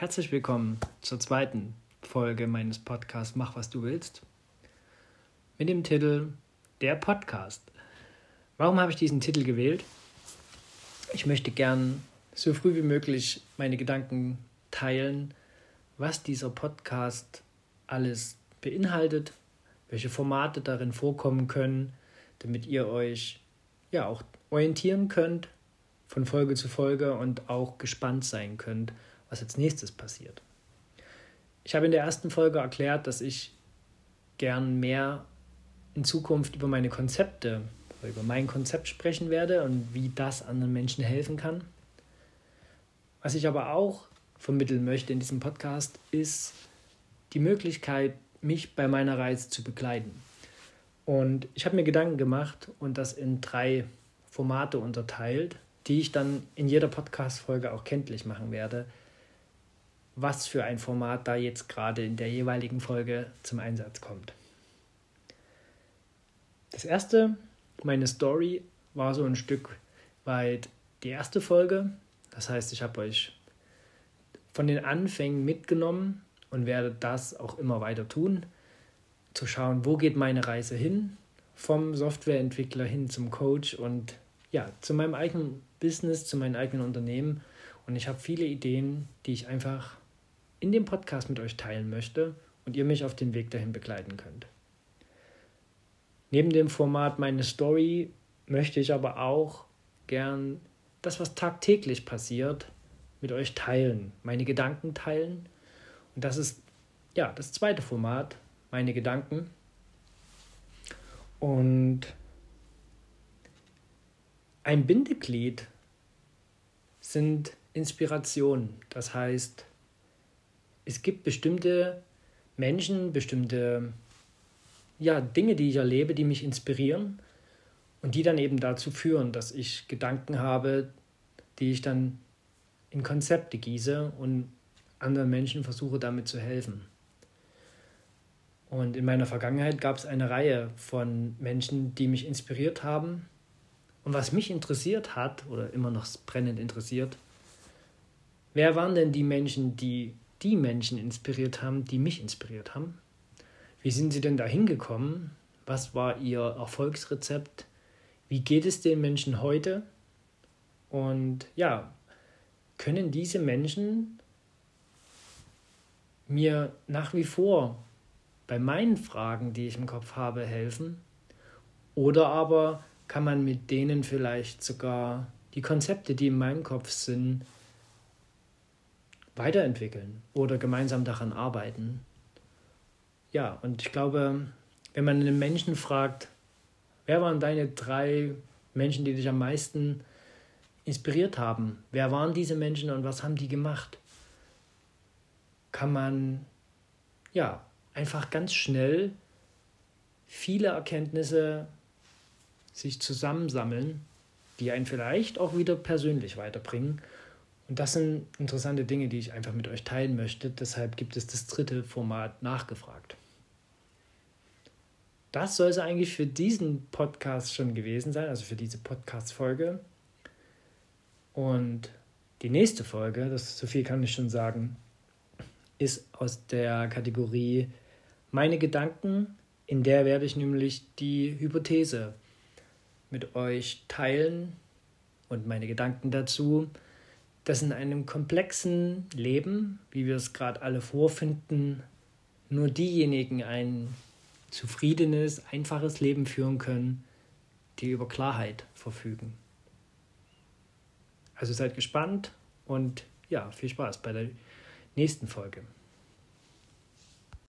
Herzlich willkommen zur zweiten Folge meines Podcasts Mach, was du willst. Mit dem Titel Der Podcast. Warum habe ich diesen Titel gewählt? Ich möchte gern so früh wie möglich meine Gedanken teilen, was dieser Podcast alles beinhaltet, welche Formate darin vorkommen können, damit ihr euch auch orientieren könnt von Folge zu Folge und auch gespannt sein könnt, was als nächstes passiert. Ich habe in der ersten Folge erklärt, dass ich gern mehr in Zukunft über meine Konzepte, über mein Konzept sprechen werde und wie das anderen Menschen helfen kann. Was ich aber auch vermitteln möchte in diesem Podcast, ist die Möglichkeit, mich bei meiner Reise zu begleiten. Und ich habe mir Gedanken gemacht und das in 3 Formate unterteilt, die ich dann in jeder Podcast-Folge auch kenntlich machen werde, was für ein Format da jetzt gerade in der jeweiligen Folge zum Einsatz kommt. Das erste, meine Story, war so ein Stück weit die erste Folge. Das heißt, ich habe euch von den Anfängen mitgenommen und werde das auch immer weiter tun, zu schauen, wo geht meine Reise hin, vom Softwareentwickler hin zum Coach und zu meinem eigenen Business, zu meinem eigenen Unternehmen. Und ich habe viele Ideen, die ich einfach in dem Podcast mit euch teilen möchte und ihr mich auf dem Weg dahin begleiten könnt. Neben dem Format Meine Story möchte ich aber auch gern das, was tagtäglich passiert, mit euch teilen, meine Gedanken teilen. Und das ist das zweite Format, meine Gedanken. Und ein Bindeglied sind Inspirationen. Das heißt, es gibt bestimmte Menschen, bestimmte Dinge, die ich erlebe, die mich inspirieren und die dann eben dazu führen, dass ich Gedanken habe, die ich dann in Konzepte gieße und anderen Menschen versuche, damit zu helfen. Und in meiner Vergangenheit gab es eine Reihe von Menschen, die mich inspiriert haben. Und was mich interessiert hat, oder immer noch brennend interessiert, wer waren denn die Menschen, die Menschen inspiriert haben, die mich inspiriert haben? Wie sind sie denn da hingekommen? Was war ihr Erfolgsrezept? Wie geht es den Menschen heute? Und können diese Menschen mir nach wie vor bei meinen Fragen, die ich im Kopf habe, helfen? Oder aber kann man mit denen vielleicht sogar die Konzepte, die in meinem Kopf sind, weiterentwickeln oder gemeinsam daran arbeiten? Ja, und ich glaube, wenn man einen Menschen fragt, wer waren deine 3 Menschen, die dich am meisten inspiriert haben? Wer waren diese Menschen und was haben die gemacht? Kann man einfach ganz schnell viele Erkenntnisse sich zusammensammeln, die einen vielleicht auch wieder persönlich weiterbringen. Und das sind interessante Dinge, die ich einfach mit euch teilen möchte. Deshalb gibt es das 3. Format Nachgefragt. Das soll es eigentlich für diesen Podcast schon gewesen sein, also für diese Podcast-Folge. Und die nächste Folge, so viel kann ich schon sagen, ist aus der Kategorie Meine Gedanken. In der werde ich nämlich die Hypothese mit euch teilen und meine Gedanken dazu, dass in einem komplexen Leben, wie wir es gerade alle vorfinden, nur diejenigen ein zufriedenes, einfaches Leben führen können, die über Klarheit verfügen. Also seid gespannt und viel Spaß bei der nächsten Folge.